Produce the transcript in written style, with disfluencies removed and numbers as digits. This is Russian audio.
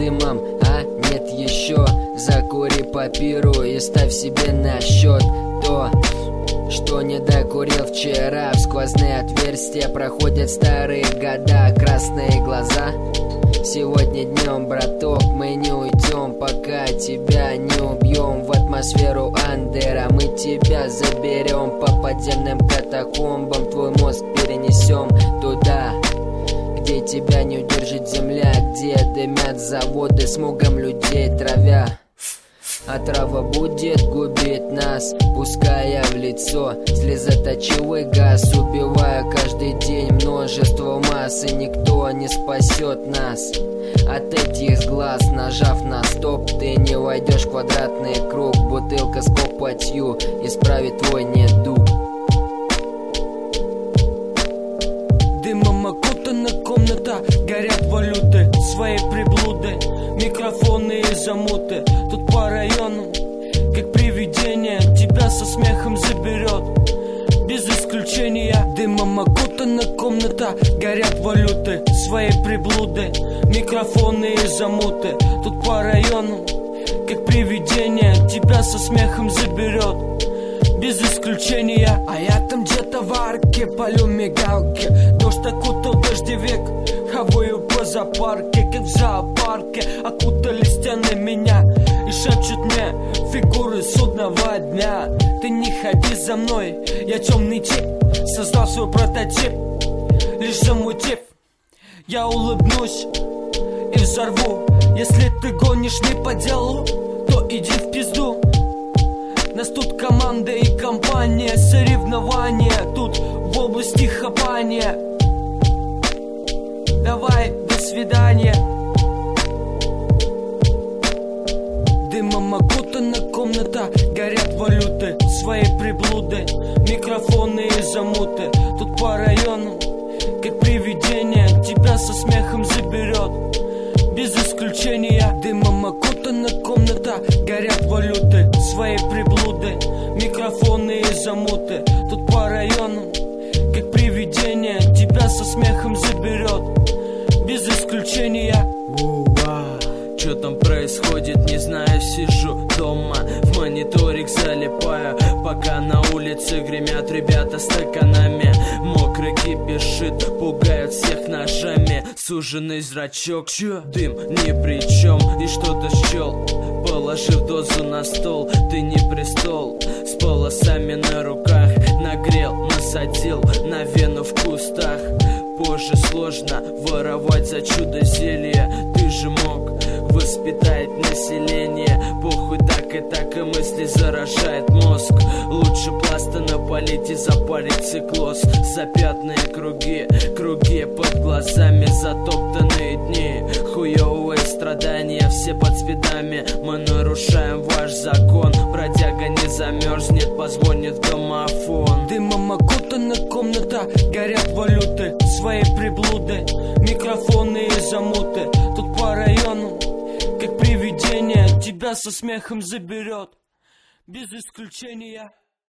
дымом, а нет еще. Закури папиру и ставь себе на счет то, что не докурил вчера. В сквозные отверстия проходят старые года. Красные глаза. Сегодня днем, браток, мы не уйдем, пока тебя не убьем. В атмосферу Андера мы тебя заберем. По подземным катакомбам твой мозг перенесем туда, где тебя не удержит земля, где дымят заводы, смогом людей травя. А трава будет губить нас, пуская в лицо слезоточивый газ, убивая каждый день множество масс. И никто не спасет нас от этих глаз. Нажав на стоп, ты не войдешь в квадратный круг. Бутылка с копотью исправит твой недуг. Дымом окутана комната, горят валюты, свои приблуды, микрофоны и замуты. Тут по району, как привидение, тебя со смехом заберет, без исключения. Дымом окутана комната, горят валюты, свои приблуды, микрофоны и замуты. Тут по району, как привидение, тебя со смехом заберет, без исключения. А я там где-то в арке палю мигалки. Дождь окутал дождевик, хаваю по зоопарке, как в зоопарке. Окутали стены меня и шепчут мне фигуры судного дня. Ты не ходи за мной, я темный тип, создал свой прототип, лишь замутив. Я улыбнусь и взорву. Если ты гонишь не по делу, то иди в пизду. Нас тут команда и компания, соревнования тут в области хапания. Давай, до свидания. Дымом окутана комната, горят валюты, свои приблуды, микрофоны и замуты. Тут по району, как привидение, тебя со смехом заберет, без исключения. Дымом окутана комната, горят валюты, свои приблуды, микрофоны и замуты. Тут по району, как привидение, тебя со смехом заберет, без исключения. Что там происходит, не знаю, сижу дома, в мониторик залипаю, пока на улице гремят ребята стаканами. Мокрый кипишит, пугают всех ножами. Суженный зрачок, чё? Дым ни при чем, и что-то счел, положив дозу на стол. Ты не престол, с полосами на руках, нагрел, насадил на вену в кустах. Позже сложно воровать за чудо зелье. Ты же мог воспитать население. Похуй, так и мысли заражает мозг. Лучше пласта напалить и запарить циклоз. Запятные круги, круги под глазами, затоптанные дни, хуёвые страдания, все под спидами. Мы нарушаем ваш закон, бродяга не замерзнет, позвонит в домофон. Дымом окутана комната, горят валюты, свои приблуды, микрофоны и замуты. Тут по району, как привидение, тебя со смехом заберет, без исключения.